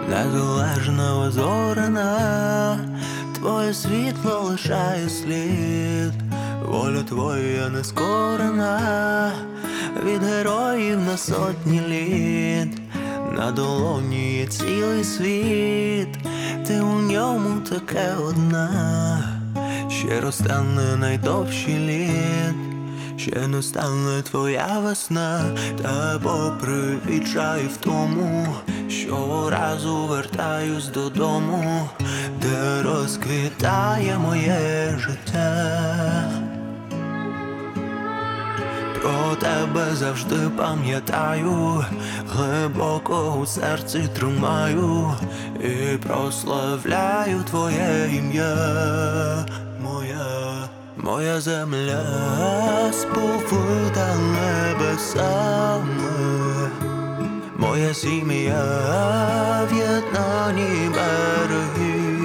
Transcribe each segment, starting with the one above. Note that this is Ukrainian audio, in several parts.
незалежна озорена, твоє світло лишає слід, воля твоя нескорена, від героїв на сотні літ, на долоні є цілий світ, ти у ньому таке одна, ще розтане найдовший літ. Ще не стане твоя весна, та попри відчай в тому, щоразу вертаюсь додому, де розквітає моє життя. Про тебе завжди пам'ятаю, глибоко у серці тримаю і прославляю твоє ім'я. Моя земля сповита небесами, моя сім'я в єднанні береги.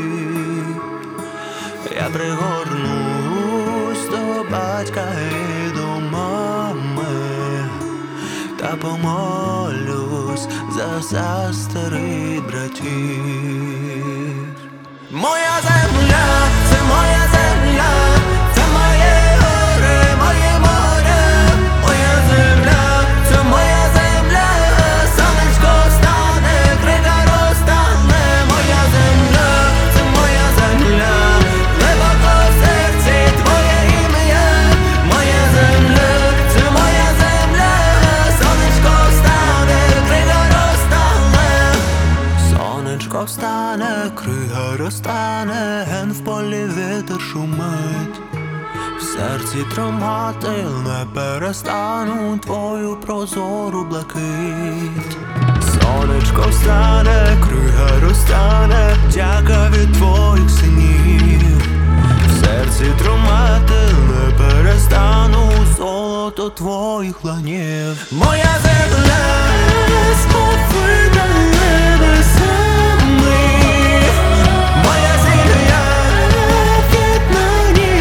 Я пригорнусь до батька і до мами, та помолюсь за старих братів. Моя земля, це моя земля, це моє горе, моє море. Моя земля, це моя земля, сонечко встане, крига розтане. Моя земля, це моя земля, глибоко в серці твоє ім'я. Моя земля, це моя земля, сонечко встане, крига розтане. Сонечко встане, крига розтане, ген в полі вітер шумить. В серці тримати не перестану твою прозору блакить. Сонечко встане, крига розтане, дяка від твоїх синів. В серці тримати не перестану золото твоїх ланів. Моя земля сповита небесами, моя земля в єднанні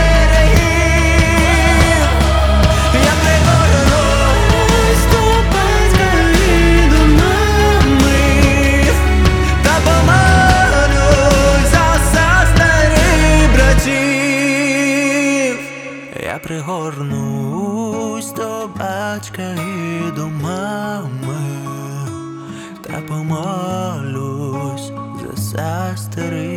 берегів. Я пригорнусь до батька і до мами, та помолюсь за старих братів. Я пригорнусь до батька і до мами, та помолюсь за старих